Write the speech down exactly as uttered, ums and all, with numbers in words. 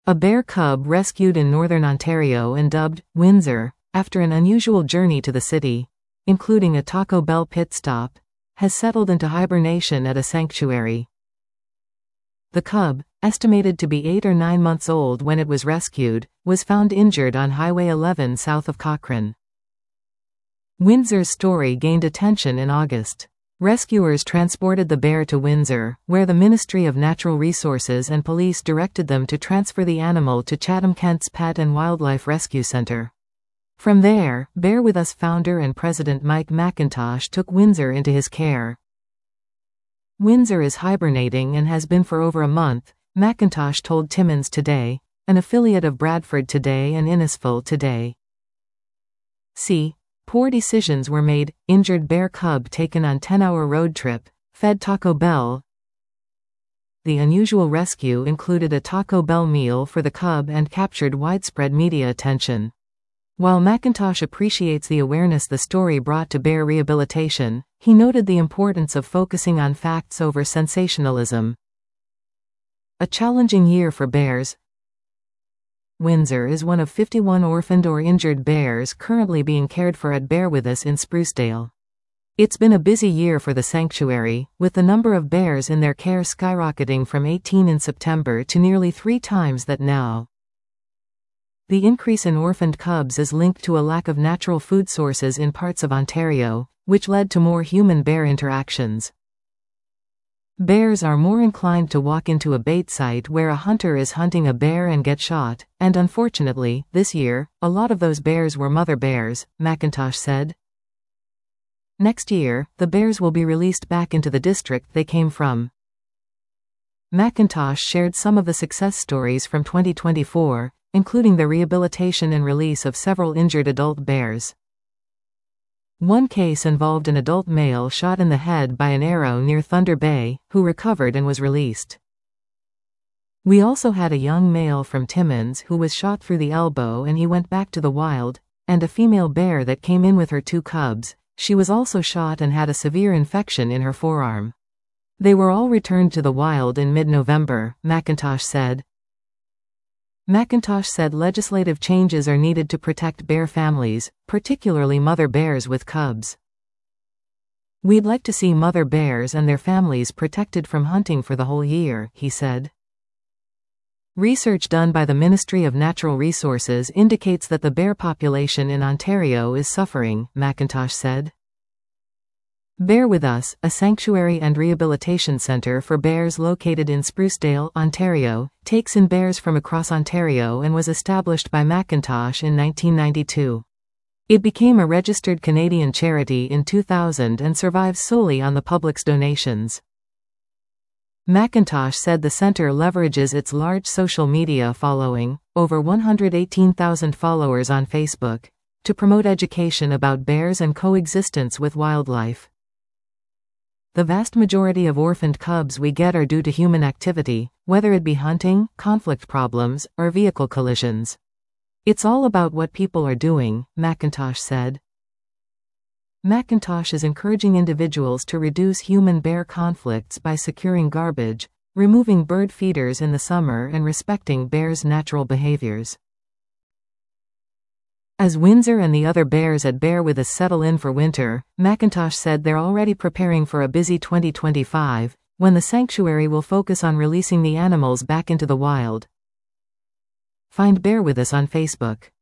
A bear cub rescued in northern Ontario and dubbed Windsor, after an unusual journey to the city, including a Taco Bell pit stop, has settled into hibernation at a sanctuary. The cub, estimated to be eight or nine months old when it was rescued, was found injured on Highway eleven south of Cochrane. Windsor's story gained attention in August. Rescuers transported the bear to Windsor, where the Ministry of Natural Resources and police directed them to transfer the animal to Chatham-Kent's Pet and Wildlife Rescue Centre. From there, Bear With Us founder and president Mike McIntosh took Windsor into his care. Windsor is hibernating and has been for over a month, McIntosh told Timmins Today, an affiliate of Bradford Today and Innisfil Today. See, poor decisions were made, injured bear cub taken on ten-hour road trip, fed Taco Bell. The unusual rescue included a Taco Bell meal for the cub and captured widespread media attention. While McIntosh appreciates the awareness the story brought to bear rehabilitation, he noted the importance of focusing on facts over sensationalism. A challenging year for bears. Windsor is one of fifty-one orphaned or injured bears currently being cared for at Bear With Us in Sprucedale. It's been a busy year for the sanctuary, with the number of bears in their care skyrocketing from eighteen in September to nearly three times that now. The increase in orphaned cubs is linked to a lack of natural food sources in parts of Ontario, which led to more human-bear interactions. Bears are more inclined to walk into a bait site where a hunter is hunting a bear and get shot, and unfortunately, this year, a lot of those bears were mother bears, McIntosh said. Next year, the bears will be released back into the district they came from. McIntosh shared some of the success stories from twenty twenty-four, including the rehabilitation and release of several injured adult bears. One case involved an adult male shot in the head by an arrow near Thunder Bay, who recovered and was released. We also had a young male from Timmins who was shot through the elbow and he went back to the wild, and a female bear that came in with her two cubs. She was also shot and had a severe infection in her forearm. They were all returned to the wild in mid-November, McIntosh said. McIntosh said legislative changes are needed to protect bear families, particularly mother bears with cubs. We'd like to see mother bears and their families protected from hunting for the whole year, he said. Research done by the Ministry of Natural Resources indicates that the bear population in Ontario is suffering, McIntosh said. Bear With Us, a sanctuary and rehabilitation centre for bears located in Sprucedale, Ontario, takes in bears from across Ontario and was established by McIntosh in nineteen ninety-two. It became a registered Canadian charity in two thousand and survives solely on the public's donations. McIntosh said the centre leverages its large social media following, over one hundred eighteen thousand followers on Facebook, to promote education about bears and coexistence with wildlife. The vast majority of orphaned cubs we get are due to human activity, whether it be hunting, conflict problems, or vehicle collisions. It's all about what people are doing, McIntosh said. McIntosh is encouraging individuals to reduce human-bear conflicts by securing garbage, removing bird feeders in the summer and respecting bears' natural behaviors. As Windsor and the other bears at Bear With Us settle in for winter, McIntosh said they're already preparing for a busy twenty twenty-five, when the sanctuary will focus on releasing the animals back into the wild. Find Bear With Us on Facebook.